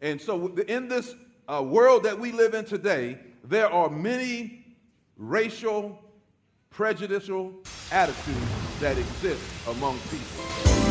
And so in this world that we live in today, there are many racial, prejudicial attitudes that exist among people.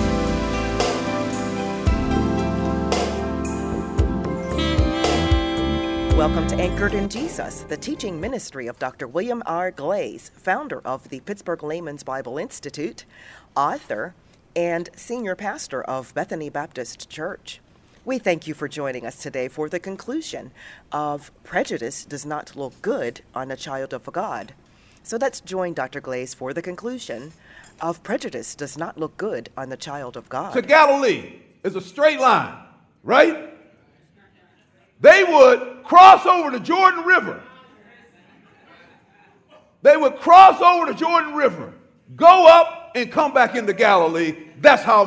Welcome to Anchored in Jesus, the teaching ministry of Dr. William R. Glaze, founder of the Pittsburgh Layman's Bible Institute, author, and senior pastor of Bethany Baptist Church. We thank you for joining us today for the conclusion of Prejudice Does Not Look Good on a Child of God. So let's join Dr. Glaze for the conclusion of Prejudice Does Not Look Good on the Child of God. To Galilee is a straight line, right? They would cross over the Jordan River. They would cross over the Jordan River, go up and come back into Galilee. That's how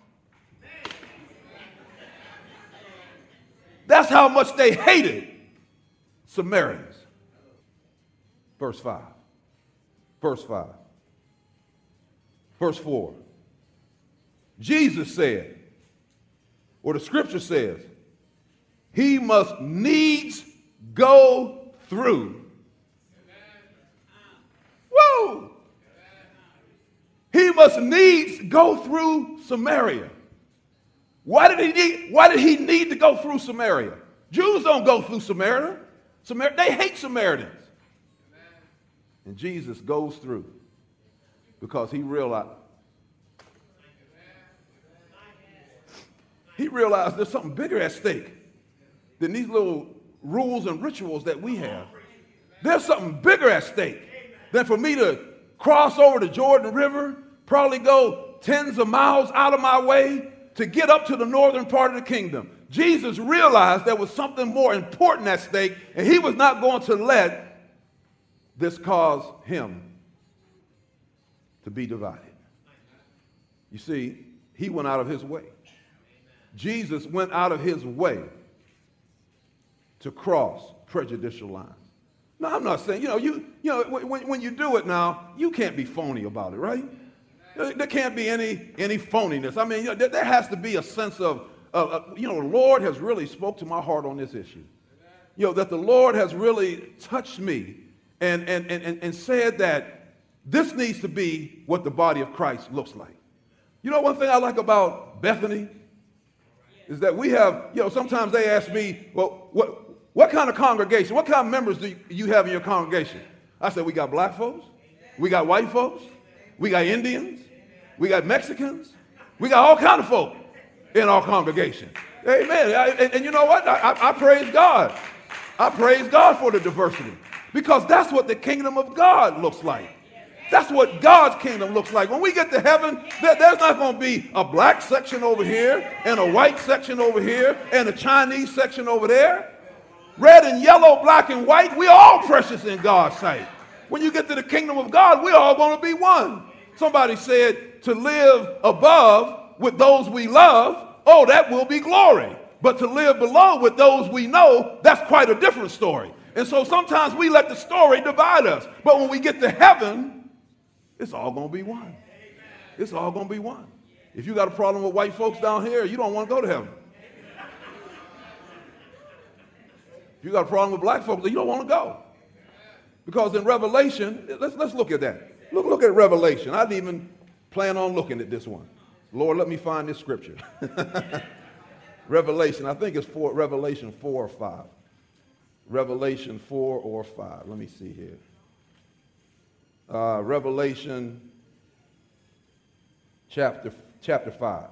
much they hated Samaritans. Verse 5. Verse 5. Verse 4. Jesus said, or the scripture says, he must needs go through. Whoa! He must needs go through Samaria. Why did he need to go through Samaria? Jews don't go through Samaria. They hate Samaritans. And Jesus goes through because he realized there's something bigger at stake than these little rules and rituals that we have. There's something bigger at stake than for me to cross over the Jordan River, probably go tens of miles out of my way to get up to the northern part of the kingdom. Jesus realized there was something more important at stake, and he was not going to let this cause him to be divided. You see, he went out of his way. Jesus went out of his way to cross prejudicial lines. Now, I'm not saying, when you do it now, you can't be phony about it, right? There can't be any phoniness. I mean, there has to be a sense of, the Lord has really spoke to my heart on this issue. That the Lord has really touched me and said that this needs to be what the body of Christ looks like. One thing I like about Bethany is that we have, sometimes they ask me, well, what kind of congregation, what kind of members do you have in your congregation? I said, we got black folks, we got white folks, we got Indians, we got Mexicans, we got all kinds of folk in our congregation. Amen. And you know what? I praise God. I praise God for the diversity because that's what the kingdom of God looks like. That's what God's kingdom looks like. When we get to heaven, there's not going to be a black section over here and a white section over here and a Chinese section over there. Red and yellow, black and white, we all precious in God's sight. When you get to the kingdom of God, we're all going to be one. Somebody said to live above with those we love, oh, that will be glory. But to live below with those we know, that's quite a different story. And so sometimes we let the story divide us. But when we get to heaven, it's all going to be one. It's all going to be one. If you got a problem with white folks down here, you don't want to go to heaven. If you got a problem with black folks, you don't want to go. Because in Revelation, let's look at that. Look at Revelation. I didn't even plan on looking at this one. Lord, let me find this scripture. Revelation, I think it's Revelation 4 or 5. Revelation 4 or 5. Let me see here. Revelation chapter 5.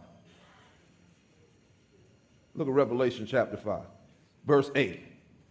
Look at Revelation chapter 5, verse 8.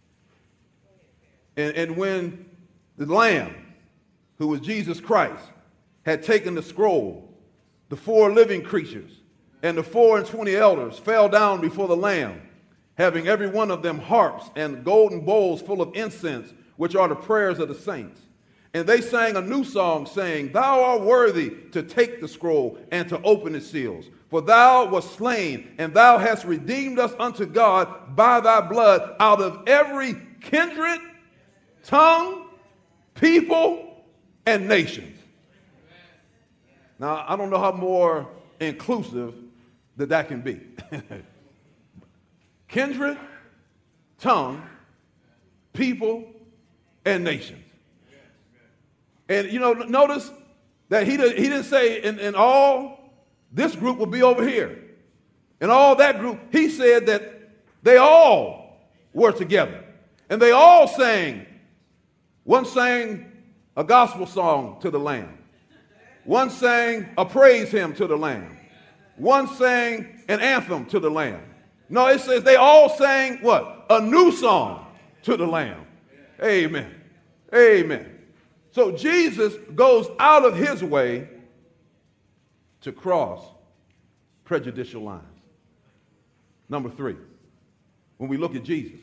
And when the Lamb, who was Jesus Christ, had taken the scroll, the 4 living creatures and the 24 elders fell down before the Lamb, having every one of them harps and golden bowls full of incense, which are the prayers of the saints. And they sang a new song, saying, Thou art worthy to take the scroll and to open its seals. For thou wast slain, and thou hast redeemed us unto God by thy blood out of every kindred, tongue, people, and nations. Now, I don't know how more inclusive that can be. kindred, tongue, people, and nations. And, notice that he didn't say in all, this group will be over here. And all that group, he said that they all were together. And they all sang. One sang a gospel song to the Lamb. One sang a praise hymn to the Lamb. One sang an anthem to the Lamb. No, it says they all sang what? A new song to the Lamb. Amen. Amen. So Jesus goes out of his way to cross prejudicial lines. Number 3, when we look at Jesus,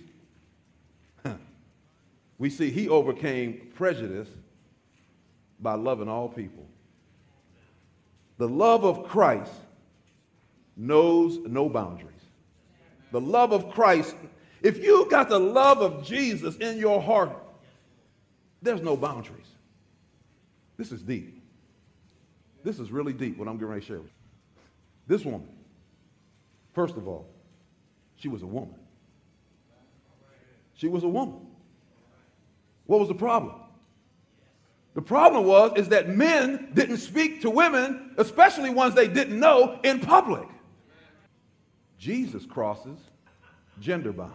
we see he overcame prejudice by loving all people. The love of Christ knows no boundaries. The love of Christ, if you got the love of Jesus in your heart, there's no boundaries. This is deep. This is really deep, what I'm getting ready to share with you. This woman, first of all, she was a woman. She was a woman. What was the problem? The problem is that men didn't speak to women, especially ones they didn't know, in public. Jesus crosses gender bounds.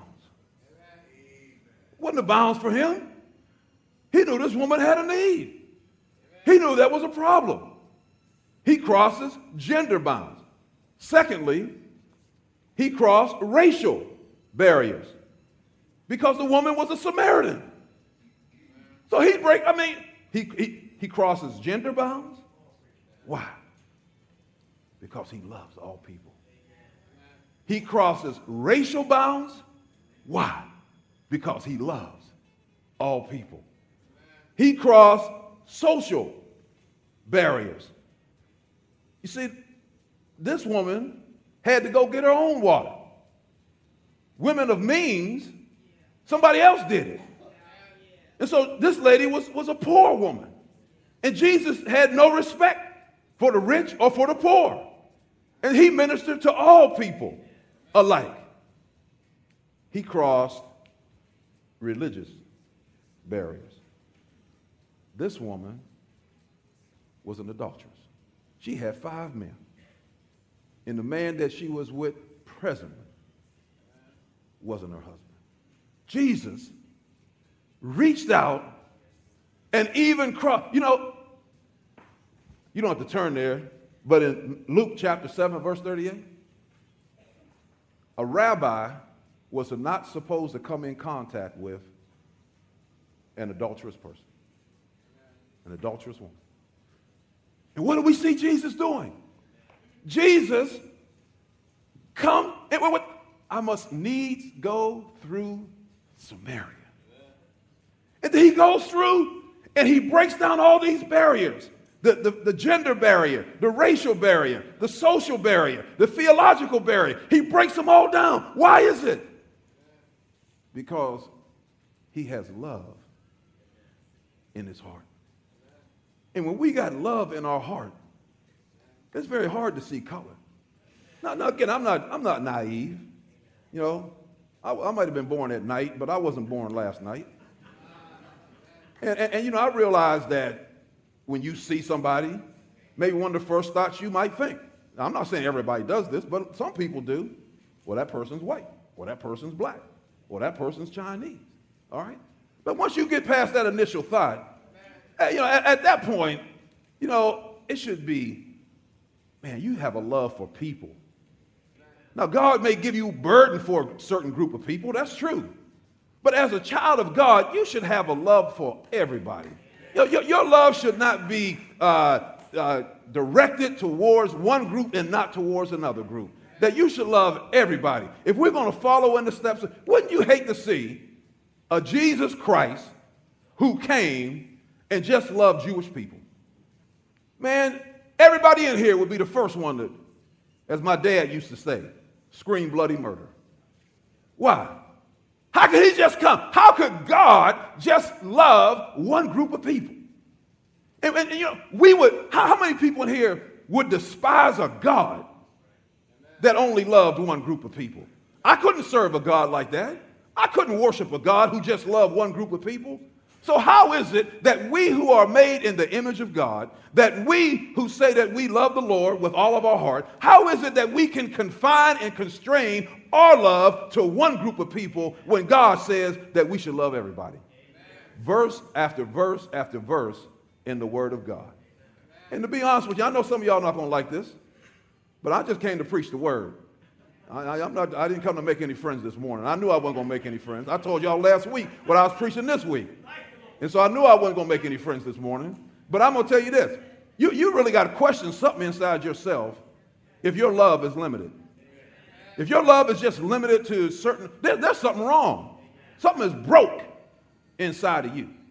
Wasn't a bounds for him. He knew this woman had a need. He knew that was a problem. He crosses gender bounds. Secondly, he crossed racial barriers because the woman was a Samaritan. So he crosses gender bounds. Why? Because he loves all people. He crosses racial bounds. Why? Because he loves all people. He crossed social barriers. You see, this woman had to go get her own water. Women of means, somebody else did it. And so this lady was a poor woman. And Jesus had no respect for the rich or for the poor. And he ministered to all people alike. He crossed religious barriers. This woman was an adulteress. She had 5 men. And the man that she was with presently wasn't her husband. Jesus reached out and even crossed. You don't have to turn there, but in Luke chapter 7, verse 38, a rabbi was not supposed to come in contact with an adulterous person, an adulterous woman. And what do we see Jesus doing? Jesus come, and I must needs go through Samaria. And then he goes through and he breaks down all these barriers. The gender barrier, the racial barrier, the social barrier, the theological barrier. He breaks them all down. Why is it? Because he has love in his heart. And when we got love in our heart, it's very hard to see color. Now again, I'm not naive. I might have been born at night, but I wasn't born last night. And I realize that when you see somebody, maybe one of the first thoughts you might think. Now, I'm not saying everybody does this, but some people do. Well, that person's white. Well, that person's black. Well, that person's Chinese. All right? But once you get past that initial thought, at that point, it should be, man, you have a love for people. Now, God may give you burden for a certain group of people. That's true. But as a child of God, you should have a love for everybody. Your love should not be directed towards one group and not towards another group. That you should love everybody. If we're going to follow in the steps, wouldn't you hate to see a Jesus Christ who came and just loved Jewish people? Man, everybody in here would be the first one to, as my dad used to say, scream bloody murder. Why? How could he just come? How could God just love one group of people? And we would, how many people in here would despise a God that only loved one group of people? I couldn't serve a God like that. I couldn't worship a God who just loved one group of people. So how is it that we who are made in the image of God, that we who say that we love the Lord with all of our heart, how is it that we can confine and constrain our love to one group of people when God says that we should love everybody? Verse after verse after verse in the Word of God. And to be honest with you, I know some of y'all are not going to like this, but I just came to preach the Word. I didn't come to make any friends this morning. I knew I wasn't going to make any friends. I told y'all last week what I was preaching this week. And so I knew I wasn't going to make any friends this morning. But I'm going to tell you this. You really got to question something inside yourself if your love is limited. If your love is just limited to certain, there's something wrong. Something is broke inside of you.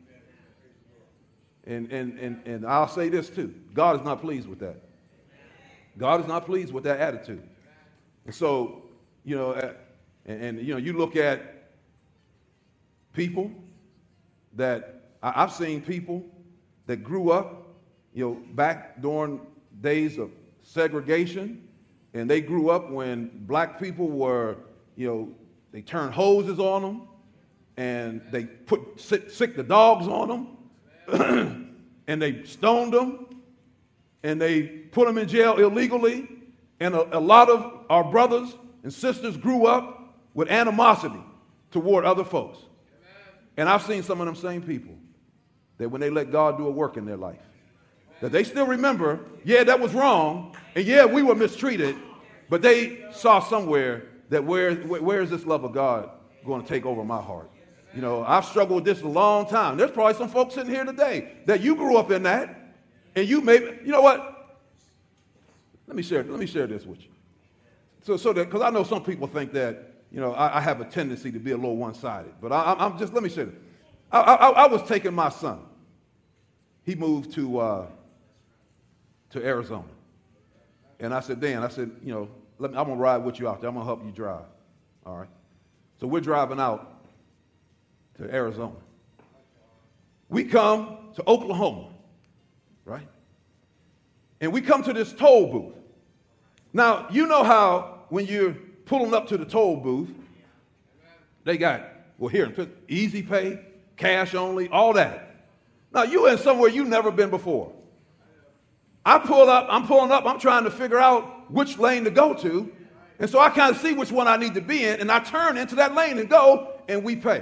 And I'll say this too. God is not pleased with that. God is not pleased with that attitude. And so, you look at people that I've seen people that grew up, back during days of segregation, and they grew up when black people were, they turned hoses on them, and they sick the dogs on them, and they stoned them, and they put them in jail illegally. And a lot of our brothers and sisters grew up with animosity toward other folks. And I've seen some of them same people that when they let God do a work in their life, that they still remember, yeah, that was wrong, and yeah, we were mistreated, but they saw somewhere that where is this love of God going to take over my heart? I've struggled with this a long time. There's probably some folks sitting here today that you grew up in that, and you may, you know what? Let me share this with you. So that, because I know some people think that, I have a tendency to be a little one-sided. But let me share this. I was taking my son. He moved to Arizona. And I said, Dan, I'm going to ride with you out there. I'm going to help you drive. All right? So we're driving out to Arizona. We come to Oklahoma, right? And we come to this toll booth. Now, you know how when you're pulling up to the toll booth, they got, here, easy pay, cash only, all that. Now, you in somewhere you've never been before. I'm pulling up, I'm trying to figure out which lane to go to. And so I kind of see which one I need to be in, and I turn into that lane and go, and we pay.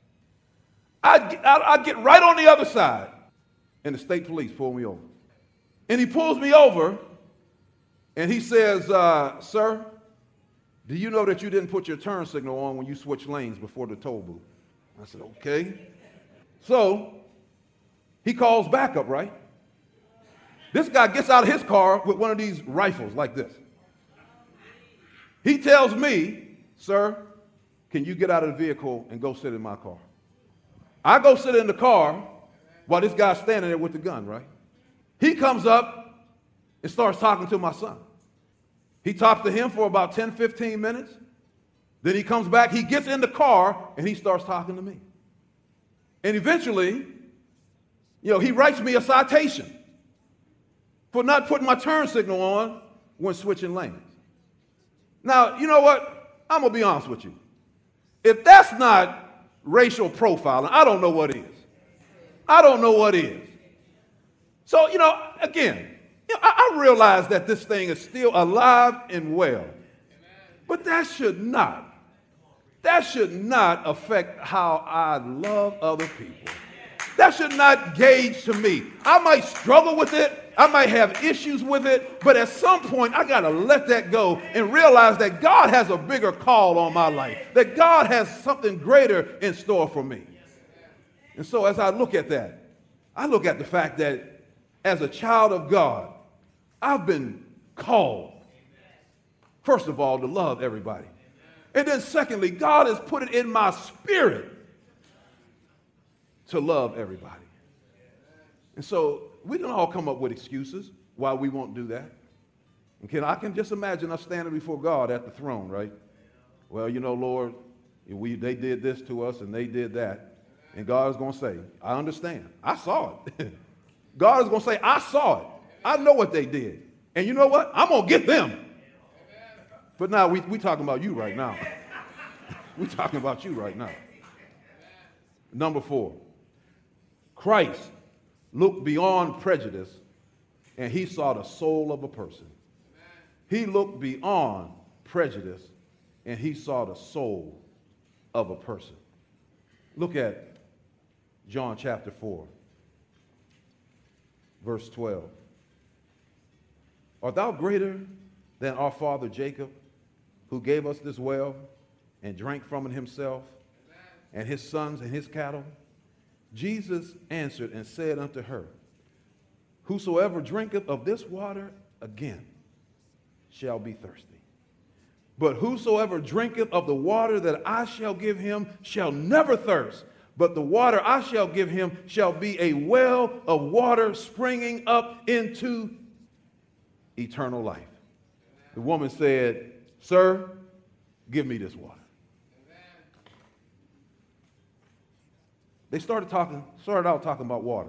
I get right on the other side, and the state police pull me over. And he pulls me over, and he says, sir, do you know that you didn't put your turn signal on when you switched lanes before the toll booth? I said, okay. So he calls backup, right? This guy gets out of his car with one of these rifles like this. He tells me, sir, can you get out of the vehicle and go sit in my car? I go sit in the car while this guy's standing there with the gun, right? He comes up and starts talking to my son. He talks to him for about 10, 15 minutes. Then he comes back, he gets in the car, and he starts talking to me. And eventually, he writes me a citation for not putting my turn signal on when switching lanes. Now, you know what? I'm going to be honest with you. If that's not racial profiling, I don't know what is. I don't know what is. So, again, I realize that this thing is still alive and well. But that should not affect how I love other people. That should not gauge to me. I might struggle with it. I might have issues with it. But at some point, I got to let that go and realize that God has a bigger call on my life, that God has something greater in store for me. And so as I look at that, I look at the fact that as a child of God, I've been called, first of all, to love everybody. And then secondly, God has put it in my spirit to love everybody. And so we can all come up with excuses why we won't do that. And I can just imagine us standing before God at the throne, right? Well, Lord, they did this to us and they did that. And God is going to say, I understand. I saw it. God is going to say, I saw it. I know what they did. And you know what? I'm going to get them. But now we talking about you right now. We're talking about you right now. Number 4, Christ looked beyond prejudice and he saw the soul of a person. He looked beyond prejudice and he saw the soul of a person. Look at John chapter 4, verse 12. Art thou greater than our father Jacob, who gave us this well and drank from it himself, and his sons and his cattle? Jesus answered and said unto her, Whosoever drinketh of this water again shall be thirsty. But whosoever drinketh of the water that I shall give him shall never thirst. But the water I shall give him shall be a well of water springing up into eternal life. The woman said, Sir, give me this water. They started out talking about water.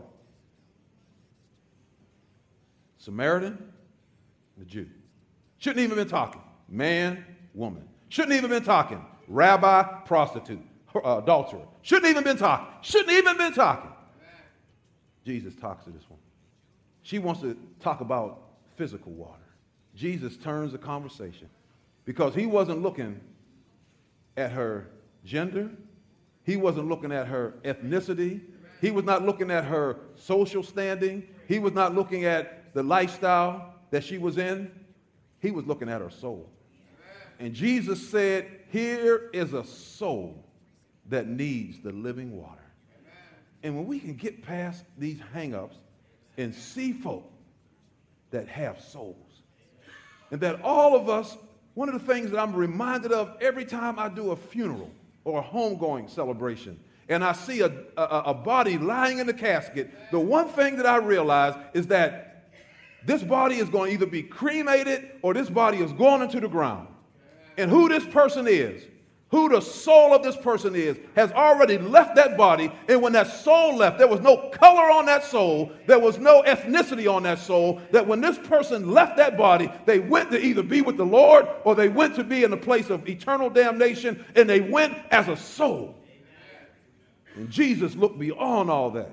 Samaritan, the Jew. Shouldn't even been talking. Man, woman. Shouldn't even been talking. Rabbi, prostitute, adulterer. Shouldn't even been talking. Shouldn't even been talking. Jesus talks to this woman. She wants to talk about physical water. Jesus turns the conversation because he wasn't looking at her gender. He wasn't looking at her ethnicity. He was not looking at her social standing. He was not looking at the lifestyle that she was in. He was looking at her soul. And Jesus said, here is a soul that needs the living water. And when we can get past these hang-ups and see folk that have souls, and that all of us, one of the things that I'm reminded of every time I do a funeral or a homegoing celebration, and I see a body lying in the casket, the one thing that I realize is that this body is going to either be cremated or this body is going into the ground. And who this person is, who the soul of this person is, has already left that body. And when that soul left, there was no color on that soul. There was no ethnicity on that soul. That when this person left that body, they went to either be with the Lord or they went to be in a place of eternal damnation. And they went as a soul. And Jesus looked beyond all that.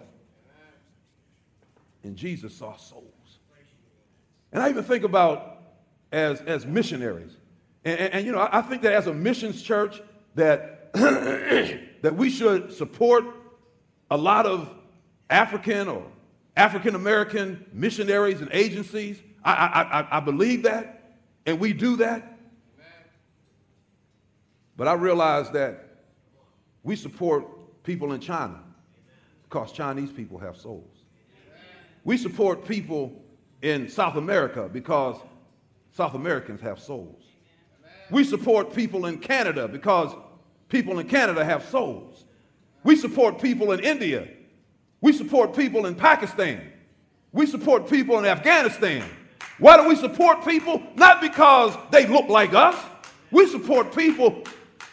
And Jesus saw souls. And I even think about as missionaries. And you know, I think that as a missions church that that we should support a lot of African or African American missionaries and agencies. I believe that, and we do that. But I realize that we support people in China because Chinese people have souls. We support people in South America because South Americans have souls. We support people in Canada because people in Canada have souls. We support people in India. We support people in Pakistan. We support people in Afghanistan. Why do we support people? Not because they look like us. We support people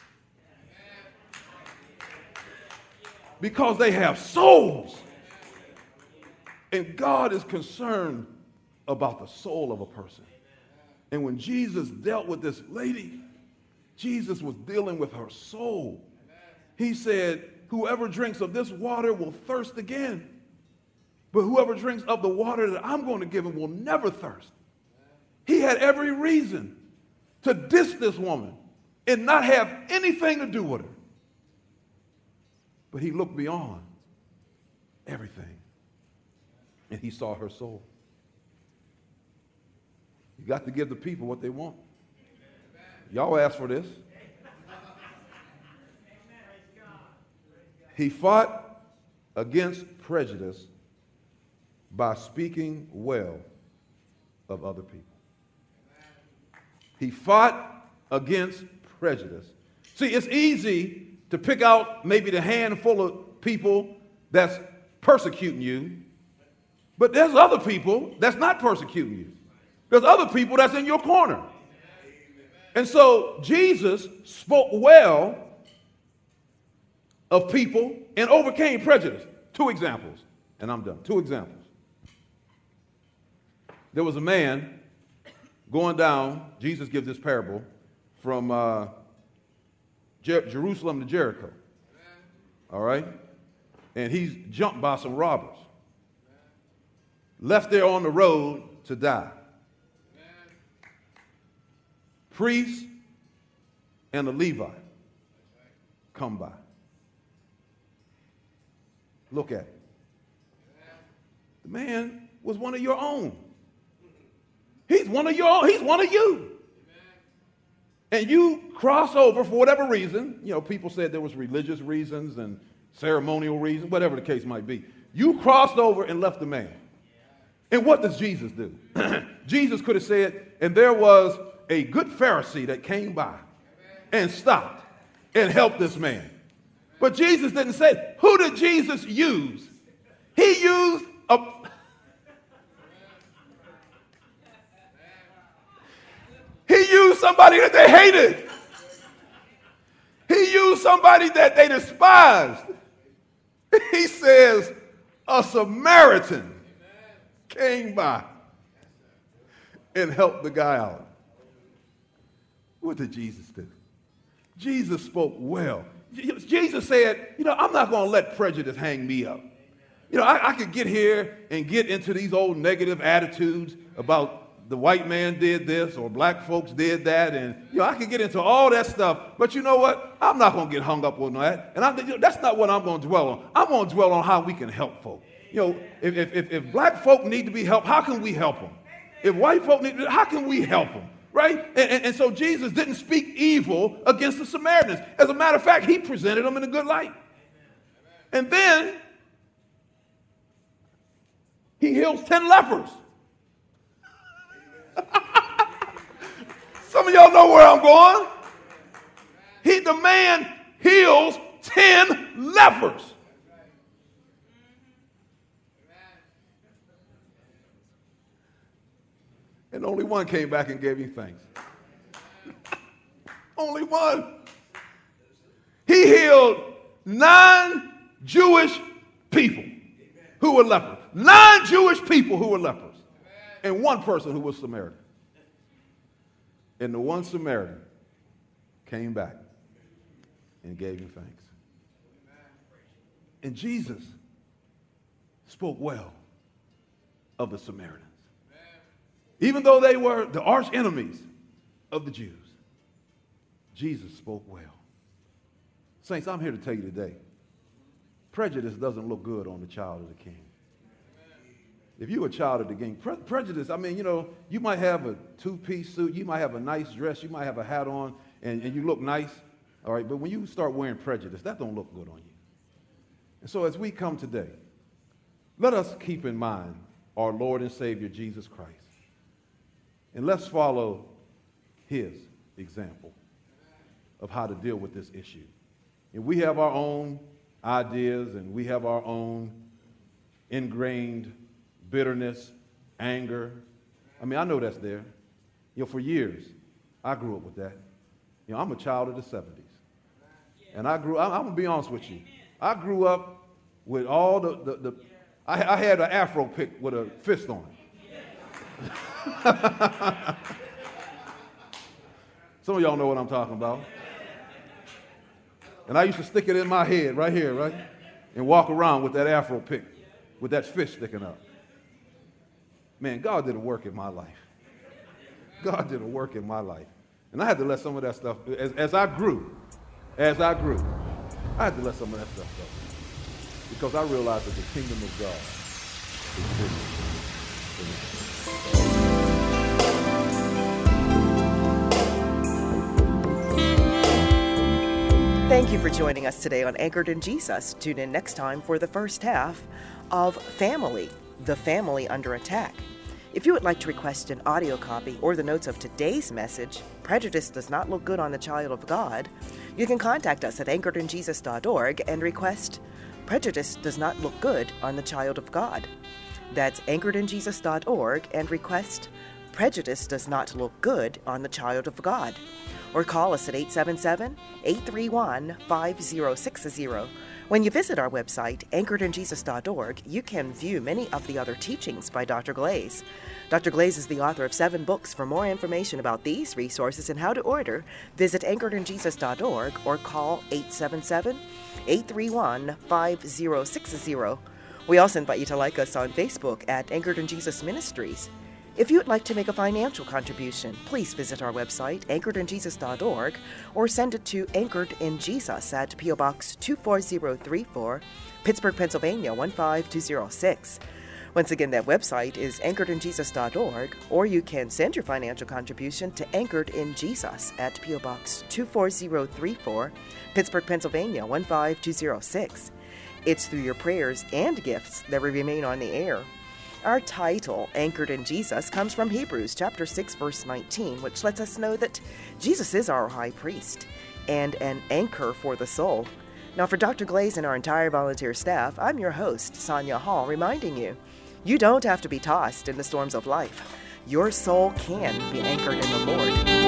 because they have souls. And God is concerned about the soul of a person. And when Jesus dealt with this lady, Jesus was dealing with her soul. He said, whoever drinks of this water will thirst again. But whoever drinks of the water that I'm going to give him will never thirst. He had every reason to diss this woman and not have anything to do with her. But he looked beyond everything. And he saw her soul. You got to give the people what they want. Y'all asked for this. He fought against prejudice by speaking well of other people. He fought against prejudice. See, it's easy to pick out maybe the handful of people that's persecuting you, but there's other people that's not persecuting you. There's other people that's in your corner. And so Jesus spoke well of people and overcame prejudice. 2 examples, and I'm done. 2 examples. There was a man going down, Jesus gives this parable from Jerusalem to Jericho. All right? And he's jumped by some robbers. Left there on the road to die. Priest and a Levite come by. Look at it. The man was one of your own. He's one of your own. He's one of you. And you cross over for whatever reason. You know, people said there was religious reasons and ceremonial reasons, whatever the case might be. You crossed over and left the man. And what does Jesus do? Jesus could have said, and there was a good Pharisee that came by and stopped and helped this man. But Jesus didn't say, who did Jesus use? He used somebody that they hated. He used somebody that they despised. He says, a Samaritan came by and helped the guy out. What did Jesus do? Jesus spoke well. Jesus said, I'm not going to let prejudice hang me up. I could get here and get into these old negative attitudes about the white man did this or black folks did that, and I could get into all that stuff. But you know what? I'm not going to get hung up on that, and that's not what I'm going to dwell on. I'm going to dwell on how we can help folk. If black folk need to be helped, how can we help them? If white folk need, how can we help them? Right? And so Jesus didn't speak evil against the Samaritans. As a matter of fact, he presented them in a good light. And then he heals 10 lepers. Some of y'all know where I'm going. The man heals 10 lepers. And only one came back and gave him thanks. Only one. He healed 9 Jewish people who were lepers. 9 Jewish people who were lepers. And one person who was Samaritan. And the one Samaritan came back and gave him thanks. And Jesus spoke well of the Samaritans. Even though they were the arch enemies of the Jews, Jesus spoke well. Saints, I'm here to tell you today, prejudice doesn't look good on the child of the King. If you're a child of the King, prejudice, you might have a 2-piece suit, you might have a nice dress, you might have a hat on, and you look nice, all right? But when you start wearing prejudice, that don't look good on you. And so as we come today, let us keep in mind our Lord and Savior, Jesus Christ. And let's follow his example of how to deal with this issue. And we have our own ideas, and we have our own ingrained bitterness, anger. I know that's there. For years, I grew up with that. I'm a child of the 70s. And I'm going to be honest with you. I grew up with all I had an afro pick with a fist on it. Some of y'all know what I'm talking about. And I used to stick it in my head right here, right? And walk around with that afro pick, with that fist sticking up. Man, God did a work in my life. God did a work in my life. And I had to let some of that stuff, as I grew, I had to let some of that stuff go. Because I realized that the kingdom of God is bigger. Thank you for joining us today on Anchored in Jesus. Tune in next time for the first half of Family, the Family Under Attack. If you would like to request an audio copy or the notes of today's message, Prejudice Does Not Look Good on the Child of God, you can contact us at anchoredinjesus.org and request Prejudice Does Not Look Good on the Child of God. That's anchoredinjesus.org and request Prejudice Does Not Look Good on the Child of God. Or call us at 877-831-5060. When you visit our website, anchoredinjesus.org, you can view many of the other teachings by Dr. Glaze. Dr. Glaze is the author of 7 books. For more information about these resources and how to order, visit anchoredinjesus.org or call 877-831-5060. We also invite you to like us on Facebook at Anchored in Jesus Ministries. If you'd like to make a financial contribution, please visit our website, anchoredinjesus.org, or send it to Anchored in Jesus at P.O. Box 24034, Pittsburgh, Pennsylvania 15206. Once again, that website is anchoredinjesus.org, or you can send your financial contribution to Anchored in Jesus at P.O. Box 24034, Pittsburgh, Pennsylvania 15206. It's through your prayers and gifts that we remain on the air. Our title, Anchored in Jesus, comes from Hebrews chapter 6, verse 19, which lets us know that Jesus is our high priest and an anchor for the soul. Now, for Dr. Glaze and our entire volunteer staff, I'm your host, Sonia Hall, reminding you, you don't have to be tossed in the storms of life. Your soul can be anchored in the Lord.